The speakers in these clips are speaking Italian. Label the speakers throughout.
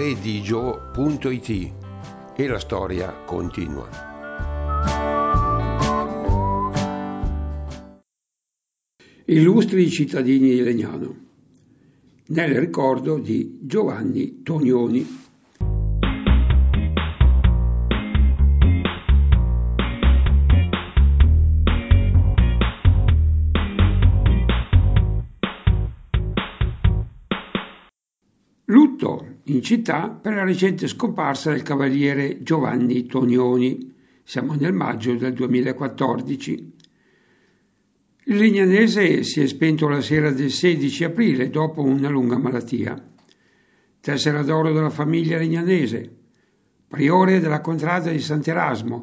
Speaker 1: redigio.it e la storia continua.
Speaker 2: Illustri cittadini di Legnano, nel ricordo di Giovanni Tonioni. Lutto in città per la recente scomparsa del cavaliere Giovanni Tonioni. Siamo nel maggio del 2014. Il legnanese si è spento la sera del 16 aprile dopo una lunga malattia. Tessera d'oro della famiglia legnanese, priore della contrada di Sant'Erasmo,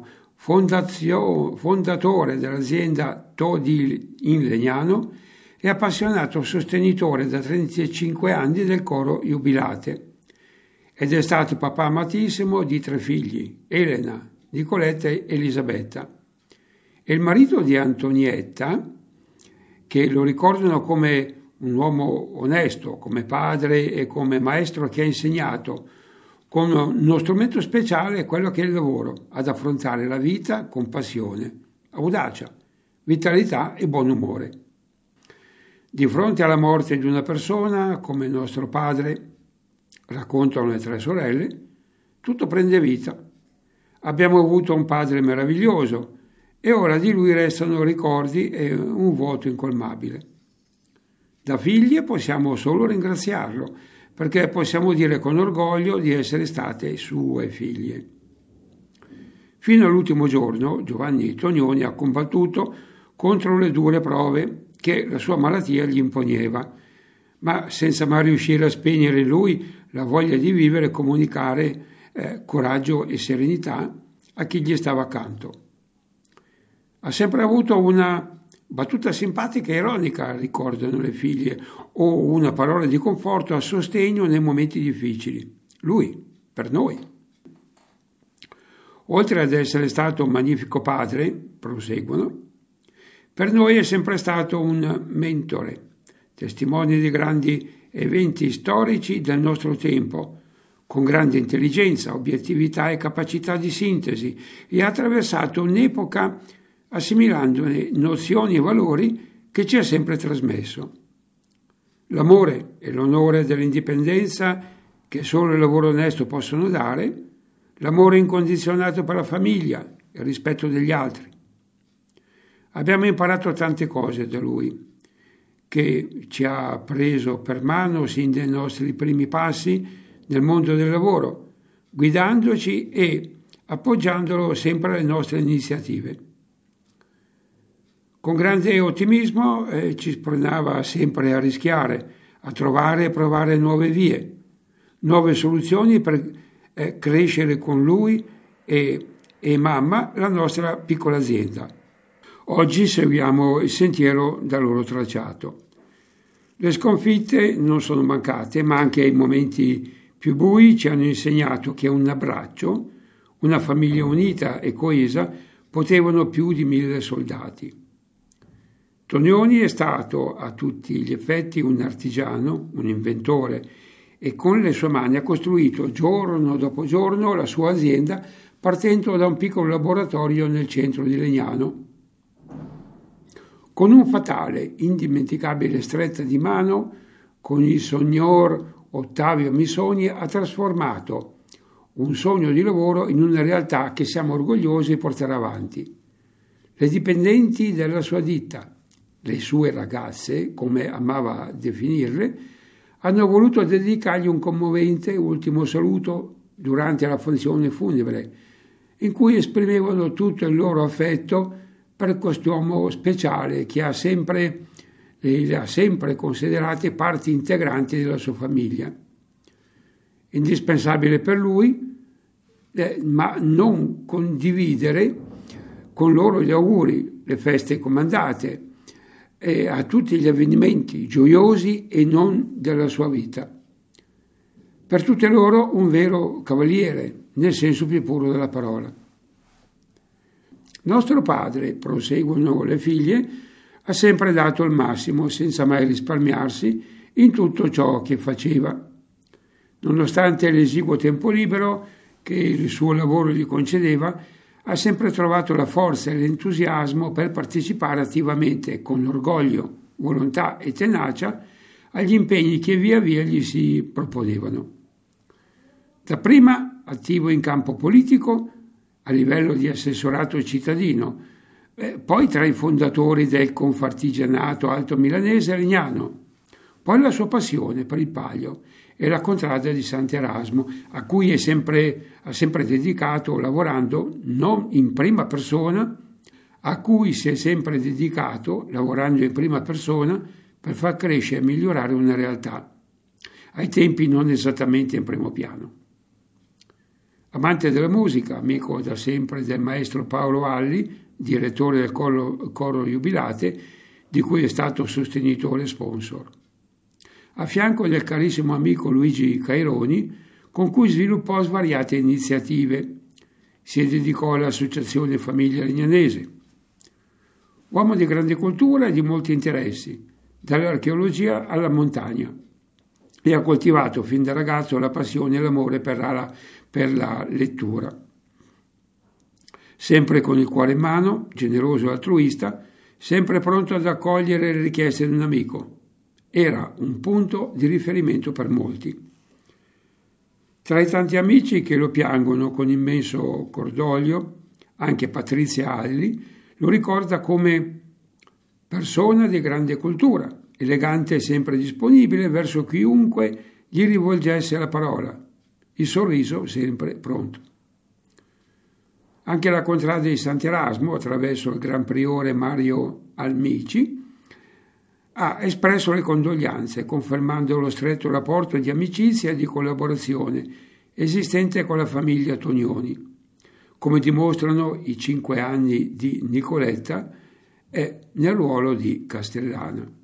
Speaker 2: fondatore dell'azienda Todi in Legnano e appassionato sostenitore da 35 anni del coro Jubilate. Ed è stato papà amatissimo di 3 figli, Elena, Nicoletta e Elisabetta. E il marito di Antonietta, che lo ricordano come un uomo onesto, come padre e come maestro che ha insegnato, con uno strumento speciale, quello che è il lavoro, ad affrontare la vita con passione, audacia, vitalità e buon umore. Di fronte alla morte di una persona, come il nostro padre, raccontano le 3 sorelle, tutto prende vita. Abbiamo avuto un padre meraviglioso e ora di lui restano ricordi e un vuoto incolmabile. Da figlie possiamo solo ringraziarlo, perché possiamo dire con orgoglio di essere state sue figlie. Fino all'ultimo giorno Giovanni Tonioni ha combattuto contro le dure prove che la sua malattia gli imponeva, ma senza mai riuscire a spegnere in lui la voglia di vivere e comunicare coraggio e serenità a chi gli stava accanto. Ha sempre avuto una battuta simpatica e ironica, ricordano le figlie, o una parola di conforto a sostegno nei momenti difficili. Lui, per noi. Oltre ad essere stato un magnifico padre, proseguono, per noi è sempre stato un mentore, testimone di grandi eventi storici del nostro tempo, con grande intelligenza, obiettività e capacità di sintesi, e ha attraversato un'epoca assimilandone nozioni e valori che ci ha sempre trasmesso. L'amore e l'onore dell'indipendenza che solo il lavoro onesto possono dare, l'amore incondizionato per la famiglia, il rispetto degli altri. Abbiamo imparato tante cose da lui, che ci ha preso per mano sin dai nostri primi passi nel mondo del lavoro, guidandoci e appoggiandolo sempre alle nostre iniziative. Con grande ottimismo ci spronava sempre a rischiare, a trovare e provare nuove vie, nuove soluzioni per crescere con lui e mamma la nostra piccola azienda. Oggi seguiamo il sentiero da loro tracciato. Le sconfitte non sono mancate, ma anche i momenti più bui ci hanno insegnato che un abbraccio, una famiglia unita e coesa, potevano più di 1000 soldati. Tonioni è stato a tutti gli effetti un artigiano, un inventore, e con le sue mani ha costruito giorno dopo giorno la sua azienda partendo da un piccolo laboratorio nel centro di Legnano. Con un fatale, indimenticabile stretta di mano, con il signor Ottavio Missoni ha trasformato un sogno di lavoro in una realtà che siamo orgogliosi di portare avanti. Le dipendenti della sua ditta, le sue ragazze, come amava definirle, hanno voluto dedicargli un commovente ultimo saluto durante la funzione funebre, in cui esprimevano tutto il loro affetto per quest'uomo speciale che le ha sempre considerate parti integranti della sua famiglia. Indispensabile per lui, ma non condividere con loro gli auguri, le feste comandate e a tutti gli avvenimenti gioiosi e non della sua vita. Per tutte loro un vero cavaliere, nel senso più puro della parola. Nostro padre, proseguono le figlie, ha sempre dato il massimo senza mai risparmiarsi in tutto ciò che faceva. Nonostante l'esiguo tempo libero che il suo lavoro gli concedeva, ha sempre trovato la forza e l'entusiasmo per partecipare attivamente, con orgoglio, volontà e tenacia, agli impegni che via via gli si proponevano. Dapprima attivo in campo politico, a livello di assessorato cittadino, poi tra i fondatori del Confartigianato Alto Milanese e Legnano, poi la sua passione per il Palio e la contrada di Sant'Erasmo, a cui ha sempre dedicato lavorando non in prima persona, a cui si è sempre dedicato lavorando in prima persona per far crescere e migliorare una realtà, ai tempi non esattamente in primo piano. Amante della musica, amico da sempre del maestro Paolo Alli, direttore del coro Jubilate, di cui è stato sostenitore e sponsor. A fianco del carissimo amico Luigi Caironi, con cui sviluppò svariate iniziative. Si dedicò all'Associazione Famiglia Legnanese. Uomo di grande cultura e di molti interessi, dall'archeologia alla montagna, e ha coltivato fin da ragazzo la passione e l'amore per la lettura. Sempre con il cuore in mano, generoso e altruista, sempre pronto ad accogliere le richieste di un amico. Era un punto di riferimento per molti. Tra i tanti amici che lo piangono con immenso cordoglio, anche Patrizia Alli lo ricorda come persona di grande cultura, elegante e sempre disponibile verso chiunque gli rivolgesse la parola, il sorriso sempre pronto. Anche la contrada di Sant'Erasmo, attraverso il gran priore Mario Almici, ha espresso le condoglianze, confermando lo stretto rapporto di amicizia e di collaborazione esistente con la famiglia Tonioni, come dimostrano i 5 anni di Nicoletta nel ruolo di Castellana.